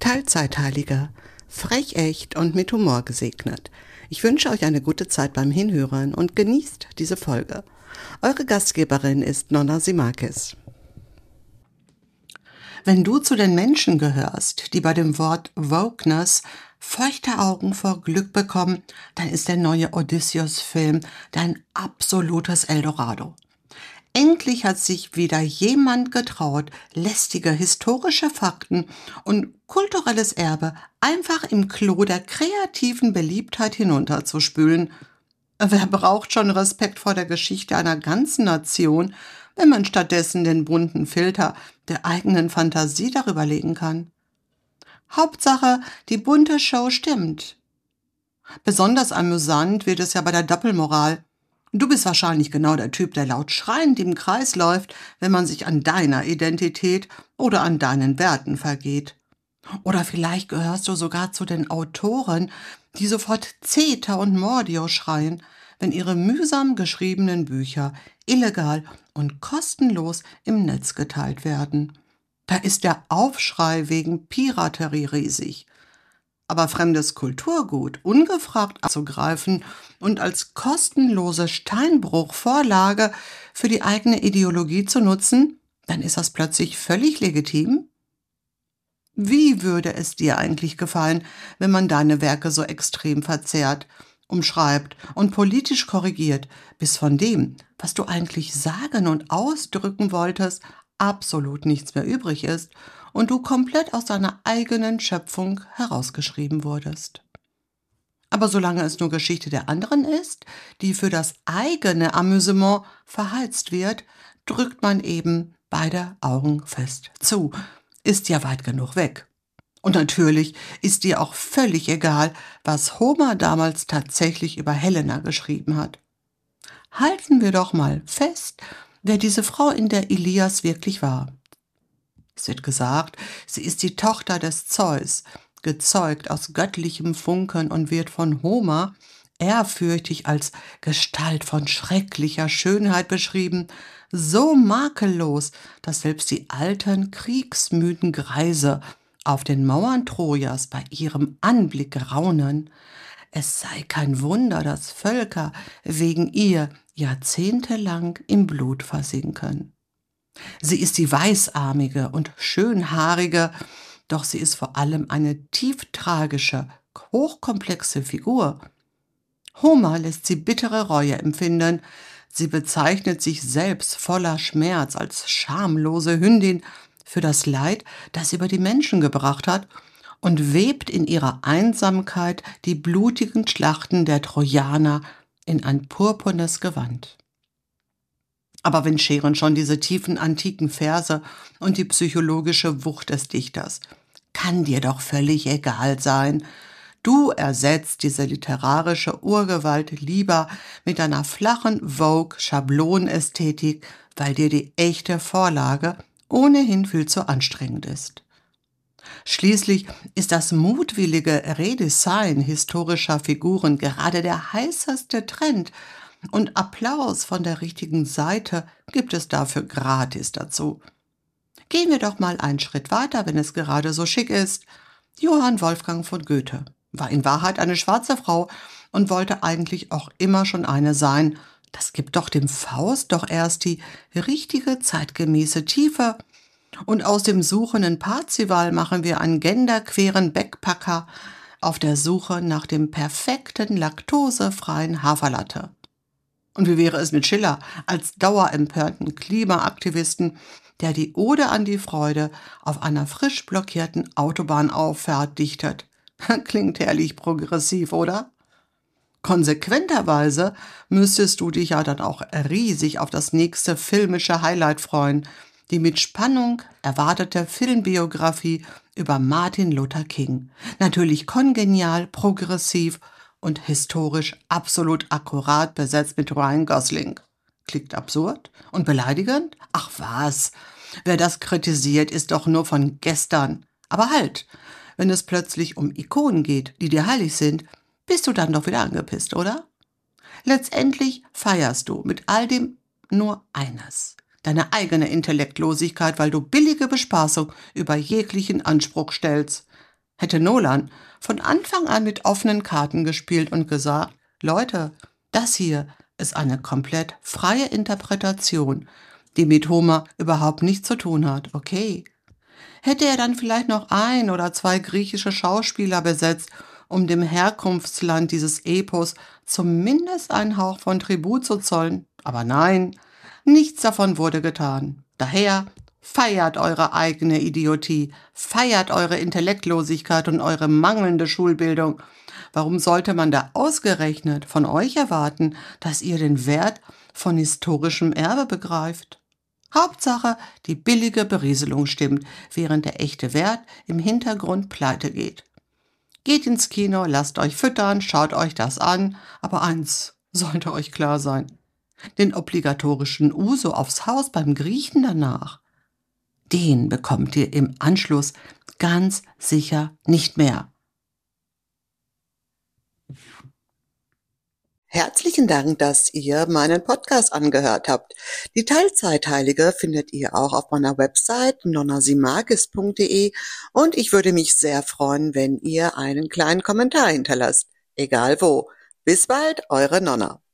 Teilzeitheiliger, frech echt und mit Humor gesegnet. Ich wünsche euch eine gute Zeit beim Hinhören und genießt diese Folge. Eure Gastgeberin ist Nonna Simakis. Wenn du zu den Menschen gehörst, die bei dem Wort Wokeness feuchte Augen vor Glück bekommen, dann ist der neue Odysseus-Film dein absolutes Eldorado. Endlich hat sich wieder jemand getraut, lästige historische Fakten und kulturelles Erbe einfach im Klo der kreativen Beliebtheit hinunterzuspülen. Wer braucht schon Respekt vor der Geschichte einer ganzen Nation, wenn man stattdessen den bunten Filter der eigenen Fantasie darüber legen kann? Hauptsache, die bunte Show stimmt. Besonders amüsant wird es ja bei der Doppelmoral. Du bist wahrscheinlich genau der Typ, der laut schreiend im Kreis läuft, wenn man sich an deiner Identität oder an deinen Werten vergeht. Oder vielleicht gehörst du sogar zu den Autoren, die sofort Zeta und Mordio schreien, wenn ihre mühsam geschriebenen Bücher illegal und kostenlos im Netz geteilt werden. Da ist der Aufschrei wegen Piraterie riesig. Aber fremdes Kulturgut ungefragt abzugreifen und als kostenlose Steinbruchvorlage für die eigene Ideologie zu nutzen, dann ist das plötzlich völlig legitim? Wie würde es dir eigentlich gefallen, wenn man deine Werke so extrem verzerrt, umschreibt und politisch korrigiert, bis von dem, was du eigentlich sagen und ausdrücken wolltest, absolut nichts mehr übrig ist und du komplett aus deiner eigenen Schöpfung herausgeschrieben wurdest? Aber solange es nur Geschichte der anderen ist, die für das eigene Amüsement verheizt wird, drückt man eben beide Augen fest zu. Ist ja weit genug weg. Und natürlich ist dir auch völlig egal, was Homer damals tatsächlich über Helena geschrieben hat. Halten wir doch mal fest, wer diese Frau in der Ilias wirklich war. Es wird gesagt, sie ist die Tochter des Zeus, gezeugt aus göttlichem Funken und wird von Homer ehrfürchtig als Gestalt von schrecklicher Schönheit beschrieben, so makellos, dass selbst die alten, kriegsmüden Greise auf den Mauern Trojas bei ihrem Anblick raunen. Es sei kein Wunder, dass Völker wegen ihr jahrzehntelang im Blut versinken. Sie ist die weißarmige und schönhaarige, doch sie ist vor allem eine tief tragische, hochkomplexe Figur. Homer lässt sie bittere Reue empfinden. Sie bezeichnet sich selbst voller Schmerz als schamlose Hündin für das Leid, das sie über die Menschen gebracht hat, und webt in ihrer Einsamkeit die blutigen Schlachten der Trojaner in ein purpurnes Gewand. Aber wen scheren schon diese tiefen antiken Verse und die psychologische Wucht des Dichters? Kann dir doch völlig egal sein. Du ersetzt diese literarische Urgewalt lieber mit einer flachen Vogue-Schablonästhetik, weil dir die echte Vorlage ohnehin viel zu anstrengend ist. Schließlich ist das mutwillige Redesign historischer Figuren gerade der heißeste Trend, und Applaus von der richtigen Seite gibt es dafür gratis dazu. Gehen wir doch mal einen Schritt weiter, wenn es gerade so schick ist. Johann Wolfgang von Goethe war in Wahrheit eine schwarze Frau und wollte eigentlich auch immer schon eine sein. Das gibt doch dem Faust doch erst die richtige zeitgemäße Tiefe. Und aus dem suchenden Parzival machen wir einen genderqueeren Backpacker auf der Suche nach dem perfekten laktosefreien Haferlatte. Und wie wäre es mit Schiller als dauerempörten Klimaaktivisten, der die Ode an die Freude auf einer frisch blockierten Autobahnauffahrt dichtet? Klingt herrlich progressiv, oder? Konsequenterweise müsstest du dich ja dann auch riesig auf das nächste filmische Highlight freuen, die mit Spannung erwartete Filmbiografie über Martin Luther King. Natürlich kongenial, progressiv und historisch absolut akkurat besetzt mit Ryan Gosling. Klingt absurd und beleidigend? Ach was, wer das kritisiert, ist doch nur von gestern. Aber halt, wenn es plötzlich um Ikonen geht, die dir heilig sind, bist du dann doch wieder angepisst, oder? Letztendlich feierst du mit all dem nur eines: deine eigene Intellektlosigkeit, weil du billige Bespaßung über jeglichen Anspruch stellst. Hätte Nolan von Anfang an mit offenen Karten gespielt und gesagt, Leute, das hier ist eine komplett freie Interpretation, die mit Homer überhaupt nichts zu tun hat, okay? Hätte er dann vielleicht noch ein oder zwei griechische Schauspieler besetzt, um dem Herkunftsland dieses Epos zumindest einen Hauch von Tribut zu zollen? Aber nein, nichts davon wurde getan. Daher feiert eure eigene Idiotie, feiert eure Intellektlosigkeit und eure mangelnde Schulbildung. Warum sollte man da ausgerechnet von euch erwarten, dass ihr den Wert von historischem Erbe begreift? Hauptsache, die billige Berieselung stimmt, während der echte Wert im Hintergrund pleite geht. Geht ins Kino, lasst euch füttern, schaut euch das an, aber eins sollte euch klar sein: Den obligatorischen Uso aufs Haus beim Griechen danach, den bekommt ihr im Anschluss ganz sicher nicht mehr. Herzlichen Dank, dass ihr meinen Podcast angehört habt. Die Teilzeitheilige findet ihr auch auf meiner Website nonnasimagis.de und ich würde mich sehr freuen, wenn ihr einen kleinen Kommentar hinterlasst. Egal wo. Bis bald, eure Nonna.